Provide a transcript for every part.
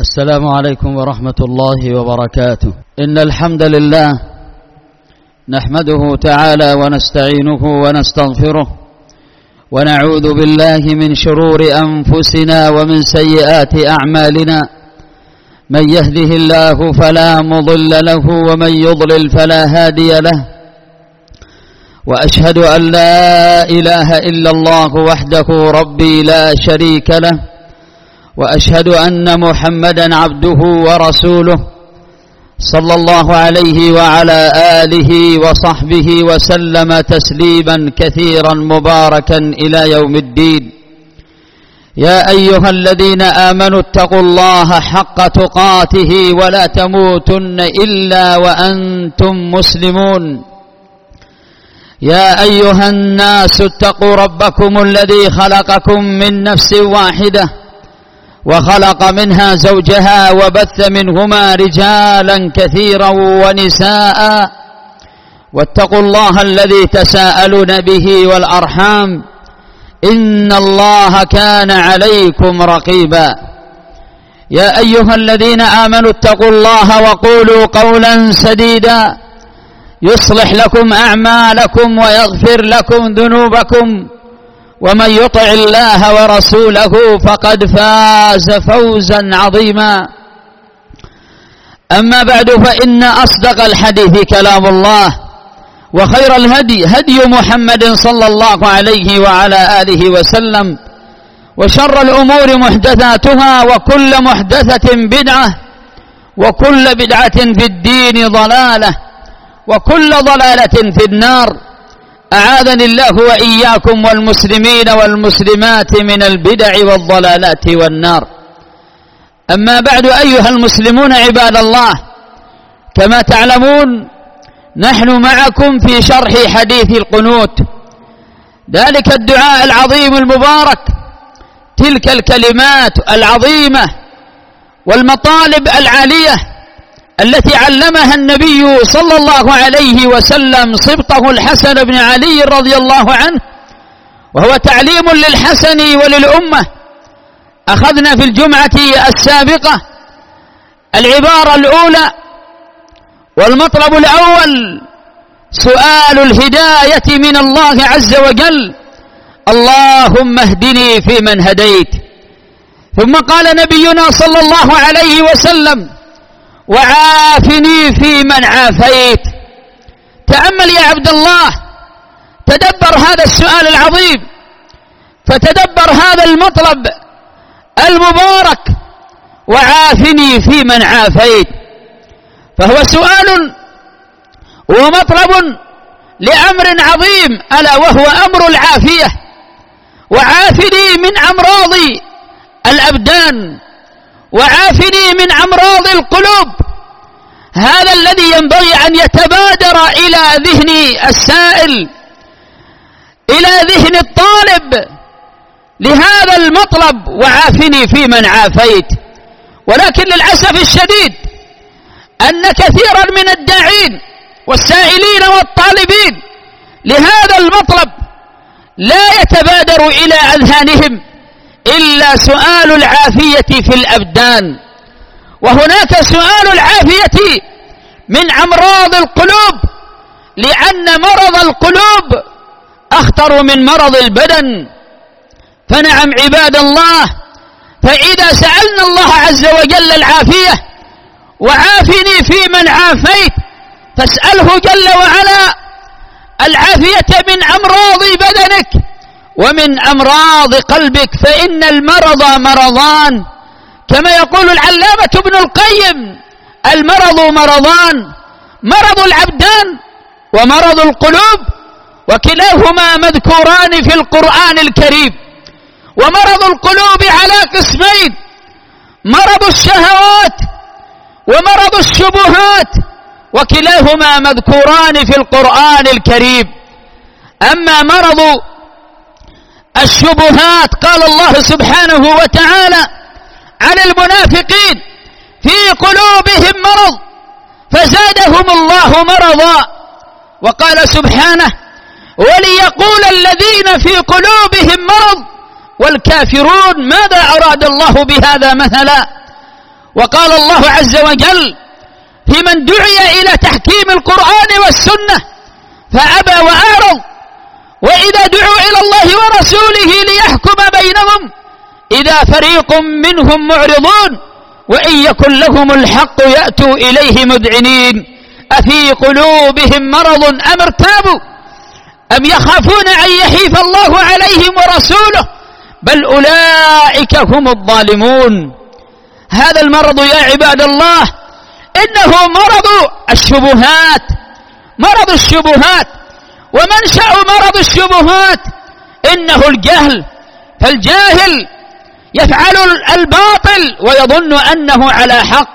السلام عليكم ورحمة الله وبركاته. إن الحمد لله نحمده تعالى ونستعينه ونستغفره ونعوذ بالله من شرور أنفسنا ومن سيئات أعمالنا. من يهده الله فلا مضل له ومن يضلل فلا هادي له. وأشهد أن لا إله إلا الله وحده ربي لا شريك له، وأشهد أن محمدا عبده ورسوله صلى الله عليه وعلى آله وصحبه وسلم تسليما كثيرا مباركا إلى يوم الدين. يا أيها الذين آمنوا اتقوا الله حق تقاته ولا تموتن إلا وأنتم مسلمون. يا أيها الناس اتقوا ربكم الذي خلقكم من نفس واحدة وخلق منها زوجها وبث منهما رجالا كثيرا ونساء، واتقوا الله الذي تساءلون به والأرحام إن الله كان عليكم رقيبا. يا أيها الذين آمنوا اتقوا الله وقولوا قولا سديدا يصلح لكم أعمالكم ويغفر لكم ذنوبكم، ومن يطع الله ورسوله فقد فاز فوزا عظيما. أما بعد، فإن أصدق الحديث كلام الله، وخير الهدي هدي محمد صلى الله عليه وعلى آله وسلم، وشر الأمور محدثاتها، وكل محدثة بدعة، وكل بدعة في الدين ضلالة، وكل ضلالة في النار. أعاذني الله وإياكم والمسلمين والمسلمات من البدع والضلالات والنار. أما بعد، أيها المسلمون عباد الله، كما تعلمون نحن معكم في شرح حديث القنوت، ذلك الدعاء العظيم المبارك، تلك الكلمات العظيمة والمطالب العالية التي علمها النبي صلى الله عليه وسلم صبطه الحسن بن علي رضي الله عنه، وهو تعليم للحسن وللأمة. أخذنا في الجمعة السابقة العبارة الأولى والمطلب الأول سؤال الهداية من الله عز وجل، اللهم اهدني فيمن هديت. ثم قال نبينا صلى الله عليه وسلم وعافني فيمن عافيت. تأمل يا عبد الله، تدبر هذا السؤال العظيم، فتدبر هذا المطلب المبارك، وعافني فيمن عافيت، فهو سؤال ومطلب لأمر عظيم، ألا وهو أمر العافية. وعافني من أمراض الأبدان، وعافني من أمراض القلوب. هذا الذي ينبغي أن يتبادر إلى ذهن السائل، إلى ذهن الطالب لهذا المطلب، وعافني فيمن عافيت. ولكن للأسف الشديد أن كثيرا من الداعين والسائلين والطالبين لهذا المطلب لا يتبادر إلى أذهانهم إلا سؤال العافية في الأبدان. وهناك سؤال العافية من أمراض القلوب، لأن مرض القلوب أخطر من مرض البدن. فنعم عباد الله، فإذا سألنا الله عز وجل العافية، وعافني فيمن عافيت، فاسأله جل وعلا العافية من أمراض بدنك ومن أمراض قلبك، فإن المرض مرضان، كما يقول العلامة ابن القيم: المرض مرضان، مرض الأبدان ومرض القلوب، وكلاهما مذكوران في القرآن الكريم. ومرض القلوب على قسمين: مرض الشهوات ومرض الشبهات، وكلاهما مذكوران في القرآن الكريم. أما مرض الشبهات قال الله سبحانه وتعالى عن المنافقين: في قلوبهم مرض فزادهم الله مرضا. وقال سبحانه: وليقول الذين في قلوبهم مرض والكافرون ماذا أراد الله بهذا مثلا. وقال الله عز وجل في من دعي إلى تحكيم القرآن والسنة فأبى وأعرض وإذا دعوا إلى الله ورسوله ليحكم بينهم إذا فريق منهم معرضون وإن يكن لهم الحق يأتوا إليه مذعنين أفي قلوبهم مرض أم ارتابوا أم يخافون أن يحيف الله عليهم ورسوله بل أولئك هم الظالمون. هذا المرض يا عباد الله إنه مرض الشبهات ومنشأ مرض الشبهات إنه الجهل، فالجاهل يفعل الباطل ويظن أنه على حق.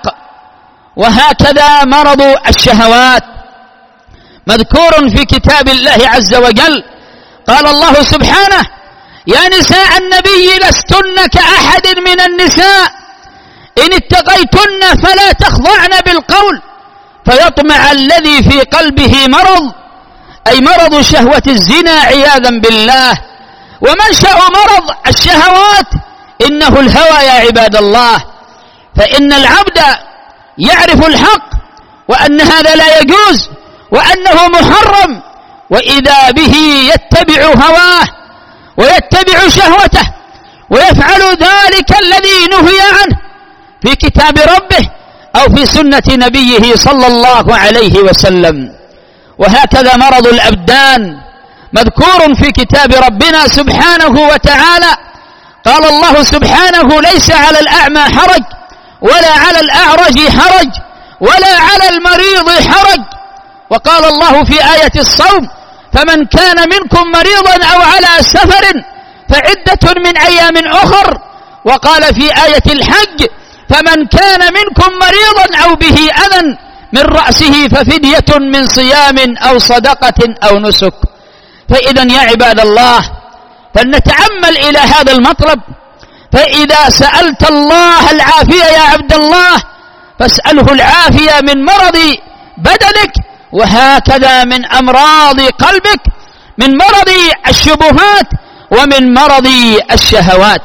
وهكذا مرض الشهوات مذكور في كتاب الله عز وجل. قال الله سبحانه يا نساء النبي لستن كأحد من النساء إن اتقيتن فلا تخضعن بالقول فيطمع الذي في قلبه مرض، أي مرض شهوة الزنا عياذا بالله. ومنشأ مرض الشهوات إنه الهوى يا عباد الله، فإن العبد يعرف الحق وأن هذا لا يجوز وأنه محرم، وإذا به يتبع هواه ويتبع شهوته ويفعل ذلك الذي نهي عنه في كتاب ربه أو في سنة نبيه صلى الله عليه وسلم. وهكذا مرض الأبدان مذكور في كتاب ربنا سبحانه وتعالى. قال الله سبحانه ليس على الأعمى حرج ولا على الأعرج حرج ولا على المريض حرج. وقال الله في آية الصوم فمن كان منكم مريضا أو على سفر فعدة من أيام أخر. وقال في آية الحج فمن كان منكم مريضا أو به أذى من رأسه ففدية من صيام أو صدقة أو نسك. فإذا يا عباد الله فلنتأمل إلى هذا المطلب، فإذا سألت الله العافية يا عبد الله فاسأله العافية من مرض بدنك وهكذا من أمراض قلبك، من مرض الشبهات ومن مرض الشهوات.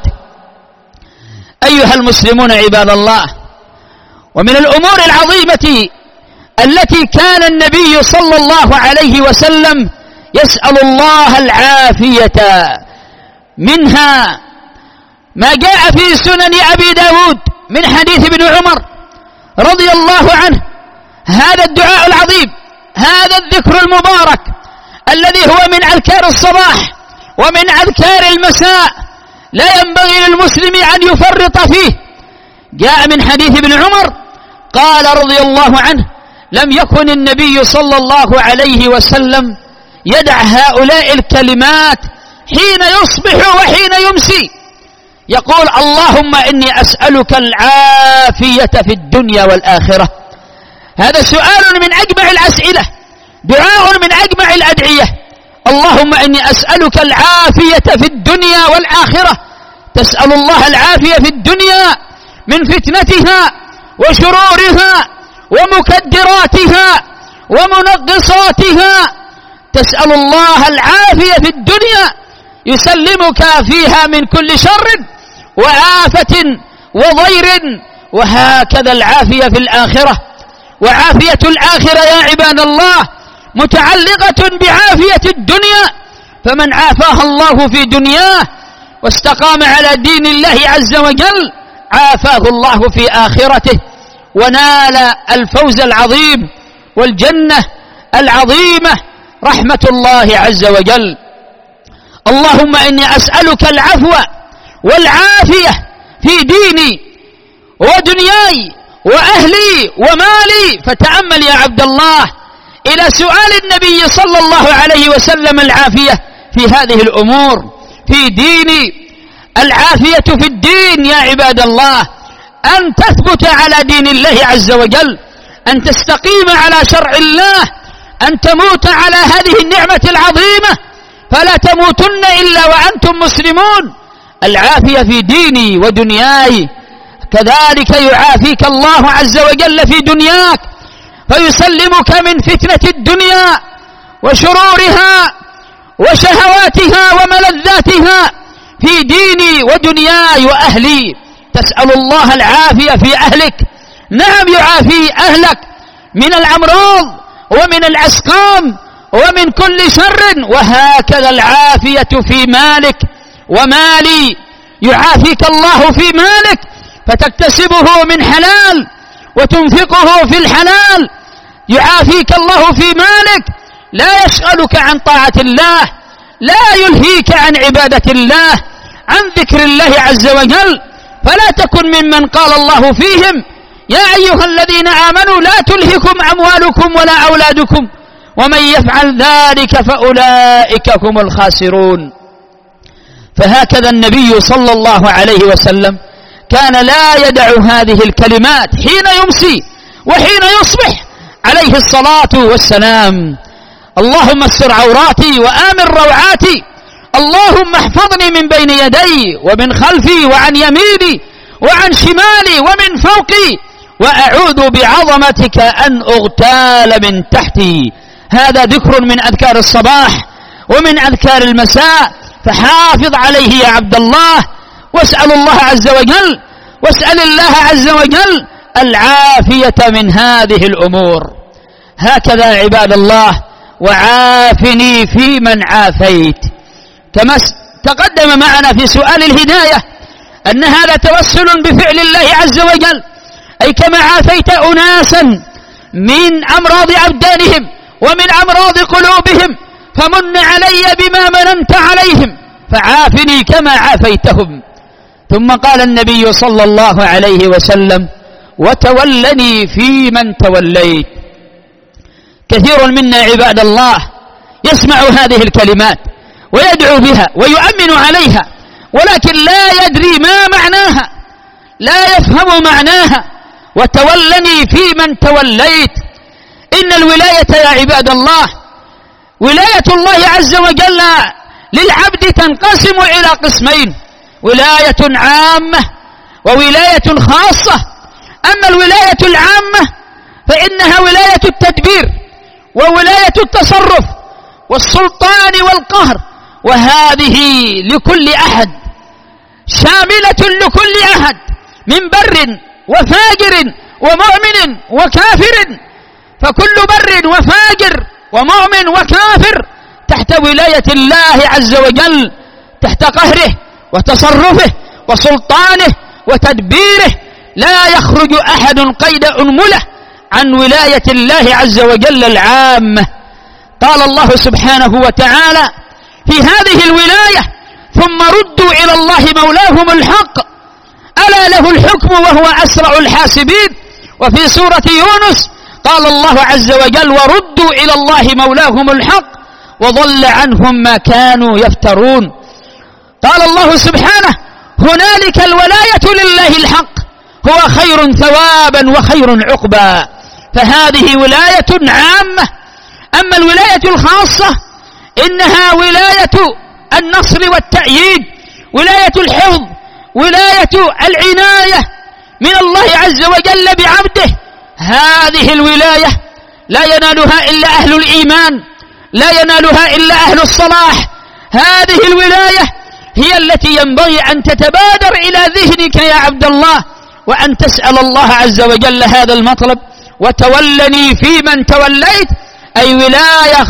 أيها المسلمون عباد الله، ومن الأمور العظيمة التي كان النبي صلى الله عليه وسلم يسأل الله العافية منها ما جاء في سنن أبي داود من حديث ابن عمر رضي الله عنه. هذا الدعاء العظيم، هذا الذكر المبارك الذي هو من أذكار الصباح ومن أذكار المساء لا ينبغي للمسلم أن يفرط فيه. جاء من حديث ابن عمر قال رضي الله عنه لم يكن النبي صلى الله عليه وسلم يدع هؤلاء الكلمات حين يصبح وحين يمسي، يقول اللهم إني أسألك العافية في الدنيا والآخرة. هذا سؤال من أجمع الأسئلة، دعاء من أجمع الأدعية. اللهم إني أسألك العافية في الدنيا والآخرة. تسأل الله العافية في الدنيا من فتنتها وشرورها ومكدراتها ومنغصاتها، تسأل الله العافية في الدنيا يسلمك فيها من كل شر وآفة وضير، وهكذا العافية في الآخرة. وعافية الآخرة يا عباد الله متعلقة بعافية الدنيا، فمن عافاها الله في دنياه واستقام على دين الله عز وجل عافاه الله في آخرته ونال الفوز العظيم والجنة العظيمة رحمة الله عز وجل. اللهم إني أسألك العفو والعافية في ديني ودنياي وأهلي ومالي. فتأمل يا عبد الله إلى سؤال النبي صلى الله عليه وسلم العافية في هذه الأمور في ديني. العافية في الدين يا عباد الله أن تثبت على دين الله عز وجل، أن تستقيم على شرع الله، أن تموت على هذه النعمة العظيمة، فلا تموتن إلا وأنتم مسلمون. العافية في ديني ودنياي، كذلك يعافيك الله عز وجل في دنياك فيسلمك من فتنة الدنيا وشرورها وشهواتها وملذاتها في ديني ودنياي وأهلي. تسأل الله العافية في أهلك. نعم يعافي أهلك من الأمراض ومن الأسقام ومن كل شر، وهكذا العافية في مالك ومالي. يعافيك الله في مالك فتكتسبه من حلال وتنفقه في الحلال. يعافيك الله في مالك لا يشغلك عن طاعة الله، لا يلهيك عن عبادة الله، عن ذكر الله عز وجل. فلا تكن ممن قال الله فيهم: يا أيها الذين آمنوا لا تلهكم أموالكم ولا أولادكم ومن يفعل ذلك فأولئك هم الخاسرون. فهكذا النبي صلى الله عليه وسلم كان لا يدع هذه الكلمات حين يمسي وحين يصبح عليه الصلاة والسلام: اللهم استر عوراتي وآمن روعاتي، اللهم احفظني من بين يدي ومن خلفي وعن يميني وعن شمالي ومن فوقي، وأعوذ بعظمتك أن أغتال من تحتي. هذا ذكر من أذكار الصباح ومن أذكار المساء، فحافظ عليه يا عبد الله، واسأل الله عز وجل العافية من هذه الأمور. هكذا عباد الله: وعافني في من عافيت. كما تقدم معنا في سؤال الهداية أن هذا توسل بفعل الله عز وجل، أي كما عافيت أناسا من أمراض أبدانهم ومن أمراض قلوبهم فمن علي بما مننت عليهم فعافني كما عافيتهم. ثم قال النبي صلى الله عليه وسلم: وتولني في من توليت. كثير منا عباد الله يسمع هذه الكلمات ويدعو بها ويؤمن عليها، ولكن لا يدري ما معناها، لا يفهم معناها. وتولني في من توليت. إن الولاية يا عباد الله، ولاية الله عز وجل للعبد تنقسم إلى قسمين: ولاية عامة وولاية خاصة. أما الولاية العامة فإنها ولاية التدبير وولاية التصرف والسلطان والقهر، وهذه لكل أحد، شاملة لكل أحد من بر وفاجر ومؤمن وكافر. فكل بر وفاجر ومؤمن وكافر تحت ولاية الله عز وجل، تحت قهره وتصرفه وسلطانه وتدبيره. لا يخرج أحد قيد أنملة عن ولاية الله عز وجل العامة. قال الله سبحانه وتعالى في هذه الولاية: ثم ردوا إلى الله مولاهم الحق ألا له الحكم وهو أسرع الحاسبين. وفي سورة يونس قال الله عز وجل: وردوا إلى الله مولاهم الحق وضل عنهم ما كانوا يفترون. قال الله سبحانه: هنالك الولاية لله الحق هو خير ثوابا وخير عقبا. فهذه ولاية عامة. أما الولاية الخاصة إنها ولاية النصر والتأييد، ولاية الحفظ، ولاية العناية من الله عز وجل بعبده. هذه الولاية لا ينالها إلا أهل الإيمان، لا ينالها إلا أهل الصلاح. هذه الولاية هي التي ينبغي أن تتبادر إلى ذهنك يا عبد الله، وأن تسأل الله عز وجل هذا المطلب: وتولني في من توليت. أي ولاية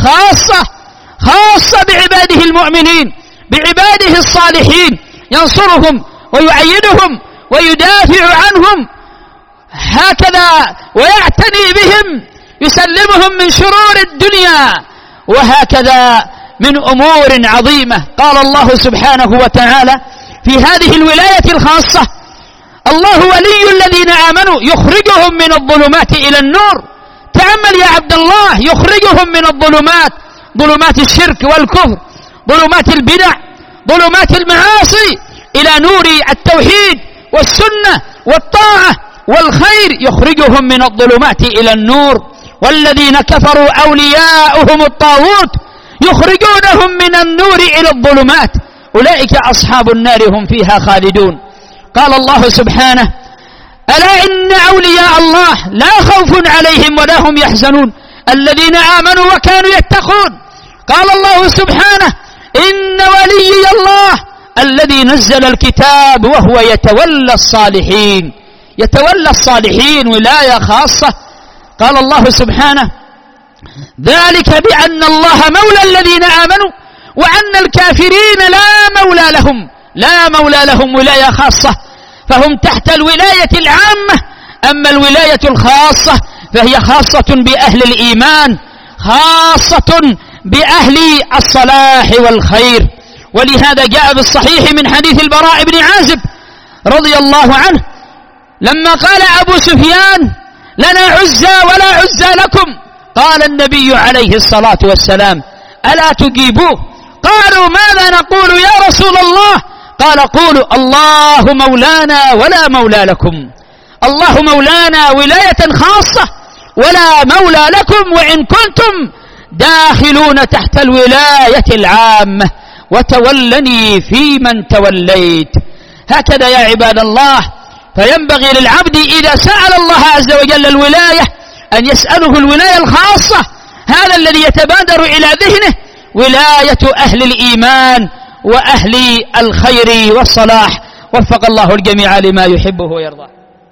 خاصة بعباده المؤمنين، بعباده الصالحين، ينصرهم ويؤيدهم ويدافع عنهم هكذا، ويعتني بهم، يسلمهم من شرور الدنيا وهكذا من أمور عظيمة. قال الله سبحانه وتعالى في هذه الولاية الخاصة: الله ولي الذين آمنوا يخرجهم من الظلمات إلى النور. تأمل يا عبد الله: يخرجهم من الظلمات، ظلمات الشرك والكفر، ظلمات البدع، ظلمات المعاصي، إلى نور التوحيد والسنة والطاعة والخير. يخرجهم من الظلمات إلى النور. والذين كفروا أولياؤهم الطاغوت يخرجونهم من النور إلى الظلمات أولئك أصحاب النار هم فيها خالدون. قال الله سبحانه: ألا إن أولياء الله لا خوف عليهم ولا هم يحزنون الذين آمنوا وكانوا يتقون. قال الله سبحانه: إن وليي الله الذي نزل الكتاب وهو يتولى الصالحين، يتولى الصالحين ولاية خاصة. قال الله سبحانه: ذلك بأن الله مولى الذين آمنوا وأن الكافرين لا مولى لهم ولاية خاصة، فهم تحت الولاية العامة. أما الولاية الخاصة فهي خاصة بأهل الإيمان، خاصة بأهل الصلاح والخير. ولهذا جاء بالصحيح من حديث البراء بن عازب رضي الله عنه لما قال أبو سفيان: لنا عزى ولا عزى لكم، قال النبي عليه الصلاة والسلام: ألا تجيبوه؟ قالوا: ماذا نقول يا رسول الله؟ قال: قولوا: الله مولانا ولا مولى لكم. الله مولانا ولاية خاصة ولا مولى لكم، وإن كنتم داخلون تحت الولاية العامة، وتولني في من توليت. هكذا يا عباد الله، فينبغي للعبد إذا سأل الله عز وجل الولاية أن يسأله الولاية الخاصة. هذا الذي يتبادر إلى ذهنه ولاية أهل الإيمان وأهل الخير والصلاح. وفق الله الجميع لما يحبه ويرضاه.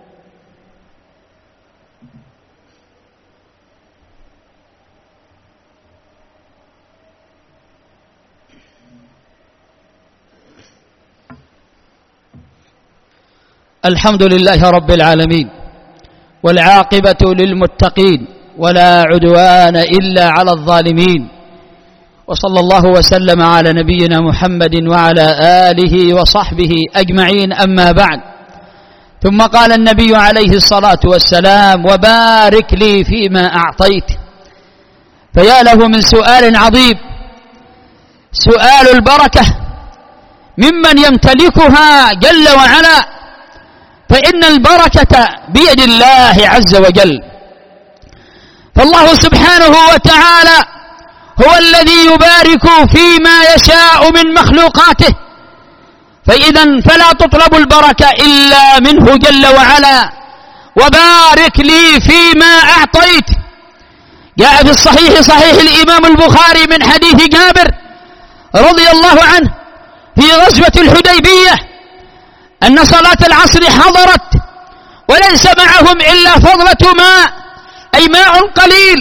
الحمد لله رب العالمين، والعاقبة للمتقين، ولا عدوان إلا على الظالمين. وصلى الله وسلم على نبينا محمد وعلى آله وصحبه أجمعين. أما بعد، ثم قال النبي عليه الصلاة والسلام: وبارك لي فيما أعطيت. فيا له من سؤال عظيم، سؤال البركة ممن يمتلكها جل وعلا، فإن البركة بيد الله عز وجل. فالله سبحانه وتعالى هو الذي يبارك فيما يشاء من مخلوقاته، فإذا فلا تطلب البركة إلا منه جل وعلا. وبارك لي فيما أعطيت. جاء في الصحيح، صحيح الإمام البخاري، من حديث جابر رضي الله عنه في غزوة الحديبية أن صلاة العصر حضرت وليس معهم إلا فضلة ماء، أي ماء قليل.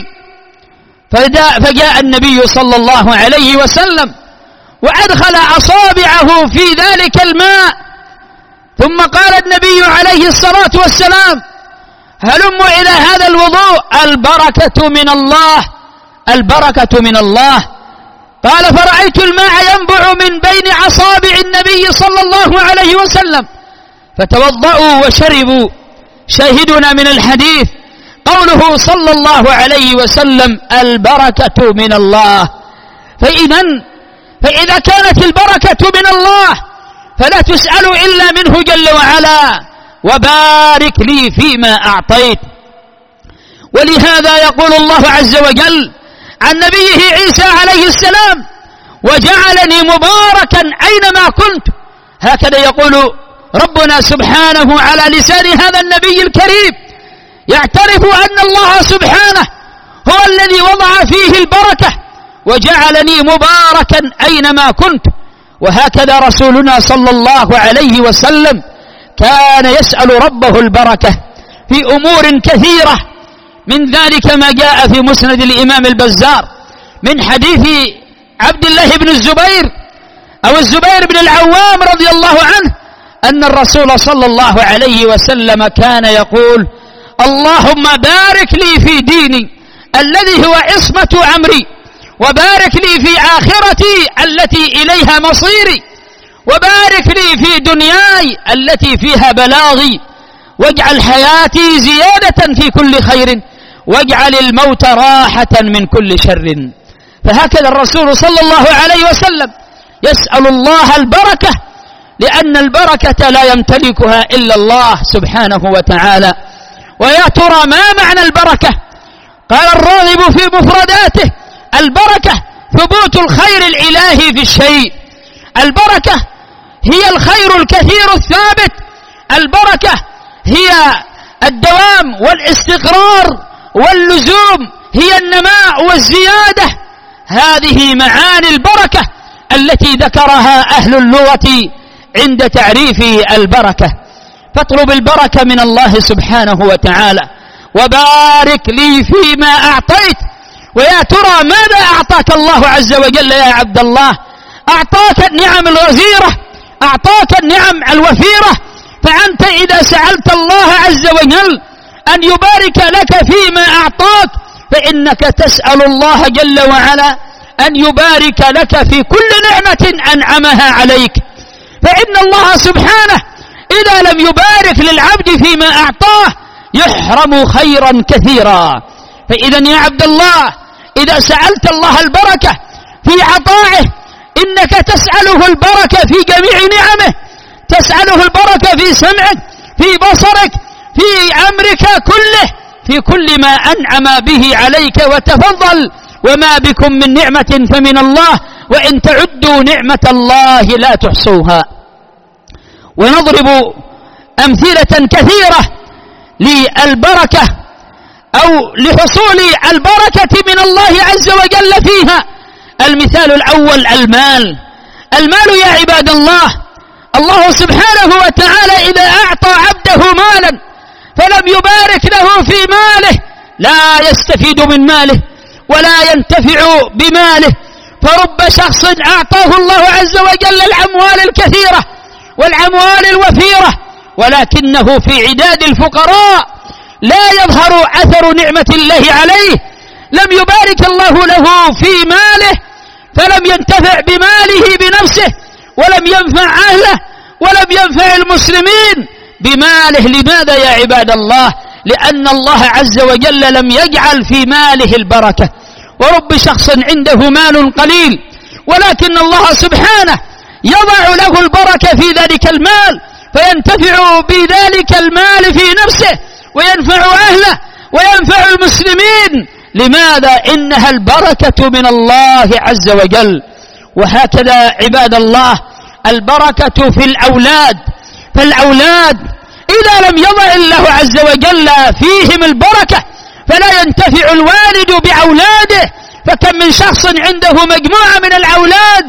فجاء النبي صلى الله عليه وسلم وأدخل أصابعه في ذلك الماء، ثم قال النبي عليه الصلاة والسلام: هلموا إلى هذا الوضوء، البركة من الله، البركة من الله. قال: فرأيت الماء ينبع من بين أصابع النبي صلى الله عليه وسلم، فتوضأوا وشربوا. شاهدنا من الحديث قوله صلى الله عليه وسلم: البركة من الله. فإذا كانت البركة من الله فلا تسأل إلا منه جل وعلا. وبارك لي فيما أعطيت. ولهذا يقول الله عز وجل عن نبيه عيسى عليه السلام: وجعلني مباركا أينما كنت. هكذا يقول ربنا سبحانه على لسان هذا النبي الكريم، يعترف أن الله سبحانه هو الذي وضع فيه البركة، وجعلني مباركا أينما كنت. وهكذا رسولنا صلى الله عليه وسلم كان يسأل ربه البركة في أمور كثيرة، من ذلك ما جاء في مسند الإمام البزار من حديث عبد الله بن الزبير أو الزبير بن العوام رضي الله عنه أن الرسول صلى الله عليه وسلم كان يقول: اللهم بارك لي في ديني الذي هو عصمة أمري، وبارك لي في آخرتي التي إليها مصيري، وبارك لي في دنياي التي فيها بلاغي، واجعل حياتي زيادة في كل خير، واجعل الموت راحة من كل شر. فهكذا الرسول صلى الله عليه وسلم يسأل الله البركة، لأن البركة لا يمتلكها إلا الله سبحانه وتعالى. ويا ترى ما معنى البركة؟ قال الراغب في مفرداته: البركة ثبوت الخير الإلهي في الشيء. البركة هي الخير الكثير الثابت، البركة هي الدوام والاستقرار واللزوم، هي النماء والزيادة. هذه معاني البركة التي ذكرها أهل اللغة عند تعريف البركة. فاطلب البركة من الله سبحانه وتعالى. وبارك لي فيما أعطيت. ويا ترى ماذا أعطاك الله عز وجل يا عبد الله؟ أعطاك النعم الغزيرة، أعطاك النعم الوفيرة. فأنت إذا سألت الله عز وجل أن يبارك لك فيما أعطاك فإنك تسأل الله جل وعلا أن يبارك لك في كل نعمة أنعمها عليك. فإن الله سبحانه إذا لم يبارك للعبد فيما أعطاه يحرم خيرا كثيرا. فإذا يا عبد الله إذا سألت الله البركة في عطائه إنك تسأله البركة في جميع نعمه، تسأله البركة في سمعك، في بصرك، في أمرك كله، في كل ما أنعم به عليك وتفضل. وما بكم من نعمة فمن الله وإن تعدوا نعمة الله لا تحصوها. ونضرب أمثلة كثيرة للبركة أو لحصول البركة من الله عز وجل فيها. المثال الأول المال. المال يا عباد الله، الله سبحانه وتعالى إذا أعطى عبده مالا فلم يبارك له في ماله لا يستفيد من ماله ولا ينتفع بماله. فرب شخص أعطاه الله عز وجل الأموال الكثيرة والأموال الوفيرة ولكنه في عداد الفقراء لا يظهر أثر نعمة الله عليه. لم يبارك الله له في ماله فلم ينتفع بماله بنفسه ولم ينفع أهله ولم ينفع المسلمين بماله. لماذا يا عباد الله؟ لأن الله عز وجل لم يجعل في ماله البركة. ورب شخص عنده مال قليل ولكن الله سبحانه يضع له البركة في ذلك المال فينتفع بذلك المال في نفسه وينفع أهله وينفع المسلمين. لماذا؟ إنها البركة من الله عز وجل. وهكذا عباد الله البركة في الأولاد. فالأولاد إذا لم يضع الله عز وجل فيهم البركة فلا ينتفع الوالد بأولاده. فكم من شخص عنده مجموعة من الأولاد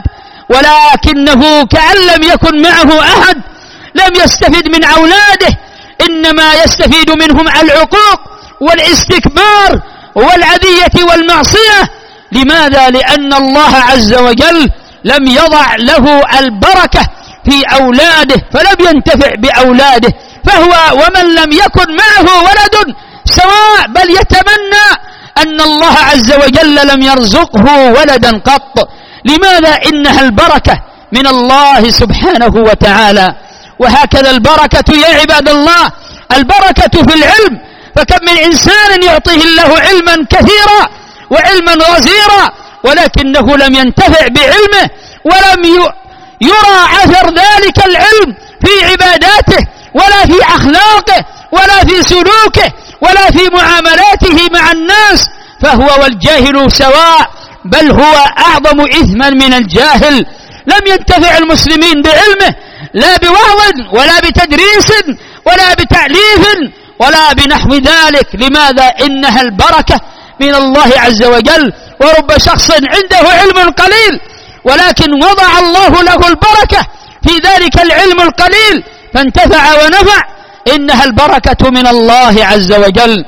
ولكنه كأن لم يكن معه أحد، لم يستفد من أولاده، إنما يستفيد منهم العقوق والاستكبار والعذية والمعصية. لماذا؟ لأن الله عز وجل لم يضع له البركة في أولاده فلم ينتفع بأولاده. فهو ومن لم يكن معه ولد سواء، بل يتمنى أن الله عز وجل لم يرزقه ولدا قط. لماذا؟ إنها البركة من الله سبحانه وتعالى. وهكذا البركة يا عباد الله البركة في العلم. فكم من إنسان يعطيه الله علما كثيرا وعلما غزيرا ولكنه لم ينتفع بعلمه ولم يرى أثر ذلك العلم في عباداته ولا في أخلاقه ولا في سلوكه ولا في معاملاته مع الناس. فهو والجاهل سواء، بل هو أعظم إثما من الجاهل. لم ينتفع المسلمين بعلمه لا بوعظ ولا بتدريس ولا بتعليف ولا بنحو ذلك. لماذا؟ إنها البركة من الله عز وجل. ورب شخص عنده علم قليل ولكن وضع الله له البركة في ذلك العلم القليل فانتفع ونفع. إنها البركة من الله عز وجل.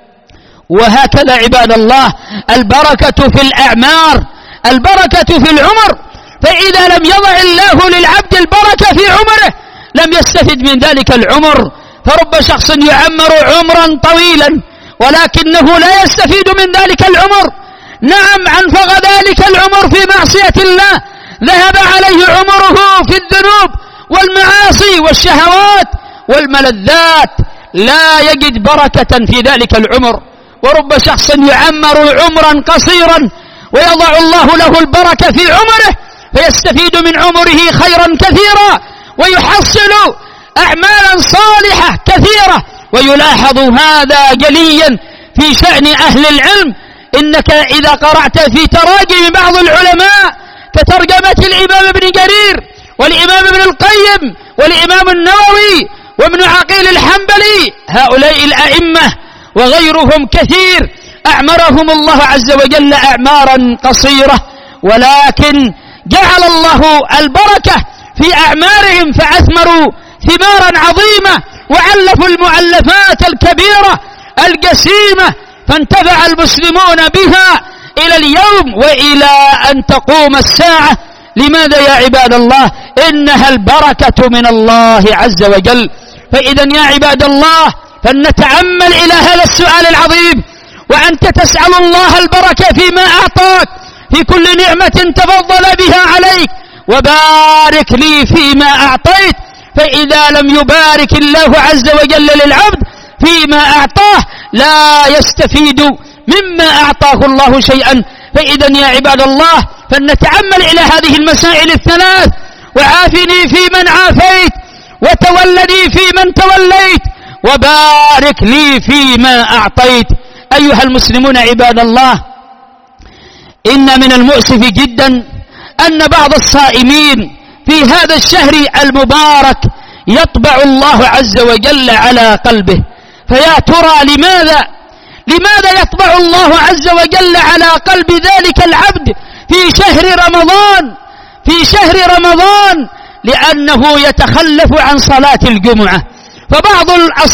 وهكذا عباد الله البركة في الأعمار، البركة في العمر. فإذا لم يضع الله للعبد البركة في عمره لم يستفد من ذلك العمر. فرب شخص يعمر عمرا طويلا ولكنه لا يستفيد من ذلك العمر. نعم، أنفق ذلك العمر في معصية الله، ذهب عليه عمره في الذنوب والمعاصي والشهوات والملذات، لا يجد بركة في ذلك العمر. ورب شخص يعمر عمرا قصيرا ويضع الله له البركة في عمره فيستفيد من عمره خيرا كثيرا ويحصل أعمالا صالحة كثيرة. ويلاحظ هذا جليا في شأن أهل العلم. إنك إذا قرأت في تراجم بعض العلماء كترجمة الإمام ابن جرير والإمام ابن القيم والإمام النووي وابن عقيل الحنبلي، هؤلاء الأئمة وغيرهم كثير أعمرهم الله عز وجل أعمارا قصيرة ولكن جعل الله البركة في أعمارهم فأثمروا ثمارا عظيمة وعلفوا المعلفات الكبيرة الجسيمة فانتفع المسلمون بها إلى اليوم وإلى أن تقوم الساعة. لماذا يا عباد الله؟ إنها البركة من الله عز وجل. فإذا يا عباد الله فلنتأمل إلى هذا السؤال العظيم، وأنت تسأل الله البركة فيما أعطاك في كل نعمة تفضل بها عليك، وبارك لي فيما أعطيت. فإذا لم يبارك الله عز وجل للعبد فيما أعطاه لا يستفيد مما أعطاه الله شيئا. فإذا يا عباد الله فلنتأمل إلى هذه المسائل الثلاث: وعافني فيمن عافيت، وتولني فيمن توليت، وبارك لي فيما أعطيت. أيها المسلمون عباد الله، إن من المؤسف جدا أن بعض الصائمين في هذا الشهر المبارك يطبع الله عز وجل على قلبه. فيا ترى لماذا يطبع الله عز وجل على قلب ذلك العبد في شهر رمضان؟ لأنه يتخلف عن صلاة الجمعة. فبعض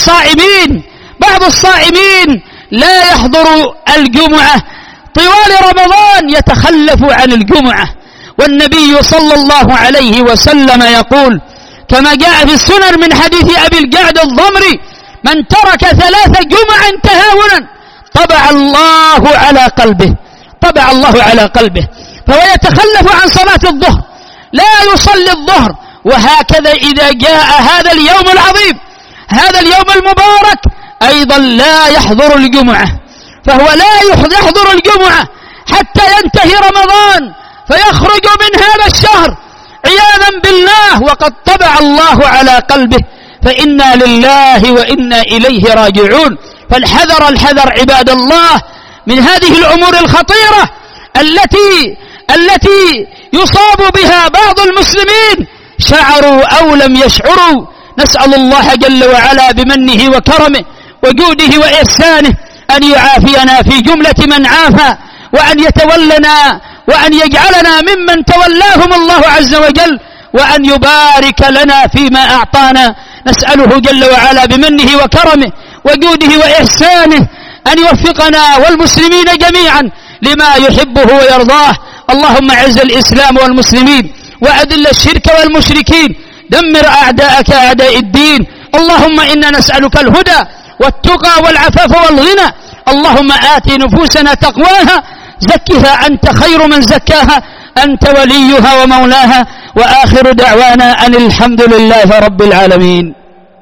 الصائمين لا يحضر الجمعة طوال رمضان، يتخلف عن الجمعة. والنبي صلى الله عليه وسلم يقول كما جاء في السنن من حديث أبي الجعد الضمري: من ترك 3 جمع تهاونا طبع الله على قلبه. فهو يتخلف عن صلاة الظهر، لا يصلي الظهر. وهكذا إذا جاء هذا اليوم العظيم، هذا اليوم المبارك، أيضا لا يحضر الجمعة. فهو لا يحضر الجمعة حتى ينتهي رمضان فيخرج من هذا الشهر عياذا بالله وقد طبع الله على قلبه. فإنا لله وإنا إليه راجعون. فالحذر عباد الله من هذه الأمور الخطيرة التي يصاب بها بعض المسلمين، شعروا أو لم يشعروا. نسأل الله جل وعلا بمنه وكرمه وجوده وإحسانه أن يعافينا في جملة من عافى، وأن يتولنا وأن يجعلنا ممن تولاهم الله عز وجل، وأن يبارك لنا فيما أعطانا. نسأله جل وعلا بمنه وكرمه وجوده وإحسانه أن يوفقنا والمسلمين جميعا لما يحبه ويرضاه. اللهم أعز الإسلام والمسلمين وأذل الشرك والمشركين، دمر أعداءك أعداء الدين. اللهم إنا نسألك الهدى والتقى والعفاف والغنى. اللهم آت نفوسنا تقواها، زكها أنت خير من زكاها، أنت وليها ومولاها. وآخر دعوانا أن الحمد لله رب العالمين.